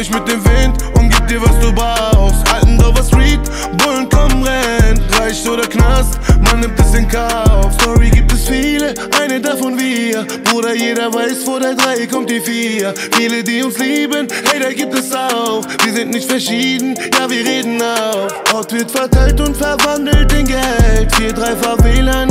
mich mit dem Wind und gib dir, was du brauchst. Altendorfer Street, Bullen kommen, rennt. Reich oder Knast, man nimmt es in Kauf. Story gibt es viele, eine davon wir. Bruder, jeder weiß, vor der 3 kommt die 4. Viele, die uns lieben, hey, da gibt es auch. Wir sind nicht verschieden, ja, wir reden auch. Ort wird verteilt und verwandelt in Geld. 4-3 Favela,